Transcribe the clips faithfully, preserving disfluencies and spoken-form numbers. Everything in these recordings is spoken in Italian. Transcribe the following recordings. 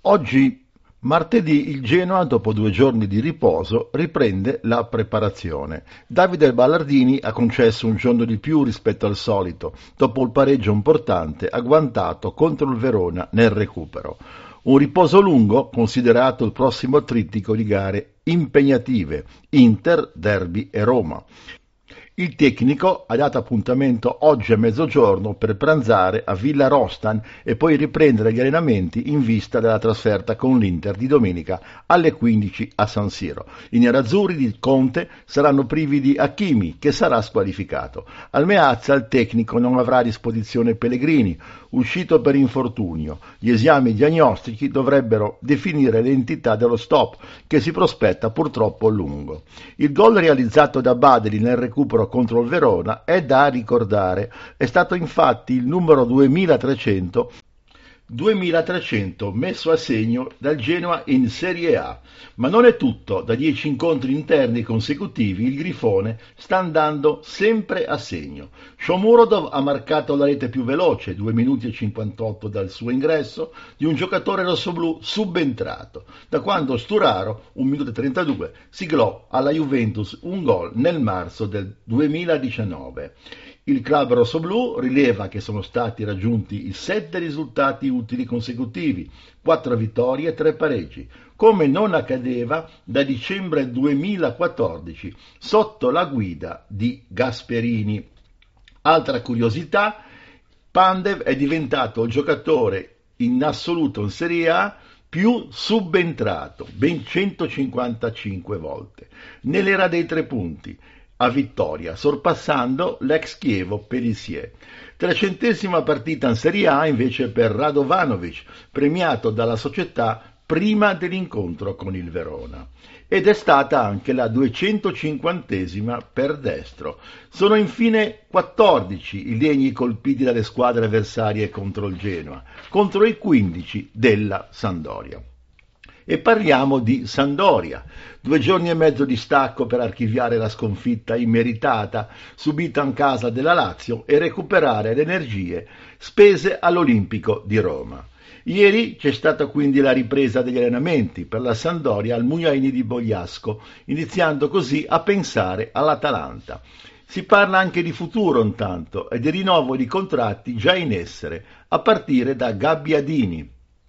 Oggi, martedì, il Genoa, dopo due giorni di riposo, riprende la preparazione. Davide Ballardini ha concesso un giorno di più rispetto al solito, dopo il pareggio importante agguantato contro il Verona nel recupero. Un riposo lungo, considerato il prossimo trittico di gare impegnative, Inter, Derby e Roma. Il tecnico ha dato appuntamento oggi a mezzogiorno per pranzare a Villa Rostan e poi riprendere gli allenamenti in vista della trasferta con l'Inter di domenica alle quindici a San Siro. I nerazzurri di Conte saranno privi di Hakimi, che sarà squalificato. Al Meazza il tecnico non avrà a disposizione Pellegrini, uscito per infortunio. Gli esami diagnostici dovrebbero definire l'entità dello stop, che si prospetta purtroppo lungo. Il gol realizzato da Badeli nel recupero contro il Verona è da ricordare. È stato infatti il numero duemilatrecento duemilatrecento messo a segno dal Genoa in Serie A. Ma non è tutto, da dieci incontri interni consecutivi il Grifone sta andando sempre a segno. Shomurodov ha marcato la rete più veloce, due minuti e cinquantotto dal suo ingresso, di un giocatore rossoblù subentrato, da quando Sturaro, un minuto e trentadue, siglò alla Juventus un gol nel marzo del duemiladiciannove. Il club rossoblù rileva che sono stati raggiunti i sette risultati utili consecutivi, quattro vittorie e tre pareggi, come non accadeva da dicembre duemilaquattordici, sotto la guida di Gasperini. Altra curiosità, Pandev è diventato il giocatore in assoluto in Serie A più subentrato, ben centocinquantacinque volte, nell'era dei tre punti, a vittoria, sorpassando l'ex Chievo Pelissier. Trecentesima partita in Serie A invece per Radovanovic, premiato dalla società prima dell'incontro con il Verona. Ed è stata anche la duecentocinquantesima per Destro. Sono infine quattordici i legni colpiti dalle squadre avversarie contro il Genoa, contro i quindici della Sampdoria. E parliamo di Sampdoria. Due giorni e mezzo di stacco per archiviare la sconfitta immeritata subita in casa della Lazio e recuperare le energie spese all'Olimpico di Roma. Ieri c'è stata quindi la ripresa degli allenamenti per la Sampdoria al Mujaini di Bogliasco, iniziando così a pensare all'Atalanta. Si parla anche di futuro intanto e di rinnovo di contratti già in essere, a partire da Gabbiadini.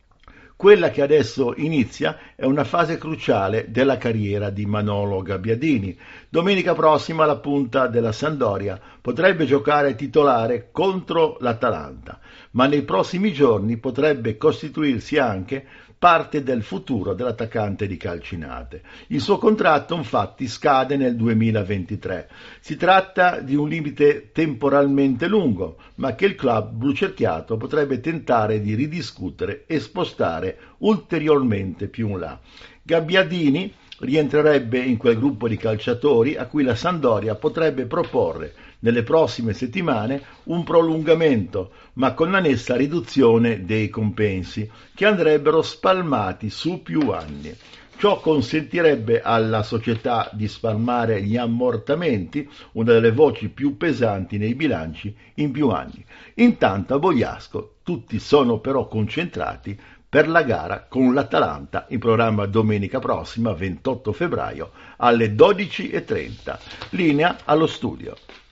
Quella che adesso inizia è una fase cruciale della carriera di Manolo Gabbiadini. Domenica prossima la punta della Sampdoria potrebbe giocare titolare contro l'Atalanta, ma nei prossimi giorni potrebbe costituirsi anche parte del futuro dell'attaccante di Calcinate. Il suo contratto infatti scade nel duemilaventitré. Si tratta di un limite temporalmente lungo, ma che il club blucerchiato potrebbe tentare di ridiscutere e spostare ulteriormente più in là. Gabbiadini rientrerebbe in quel gruppo di calciatori a cui la Sampdoria potrebbe proporre nelle prossime settimane un prolungamento, ma con annessa riduzione dei compensi, che andrebbero spalmati su più anni. Ciò consentirebbe alla società di spalmare gli ammortamenti, una delle voci più pesanti nei bilanci, in più anni. Intanto a Bogliasco tutti sono però concentrati per la gara con l'Atalanta, in programma domenica prossima, ventotto febbraio, alle dodici e trenta. Linea allo studio.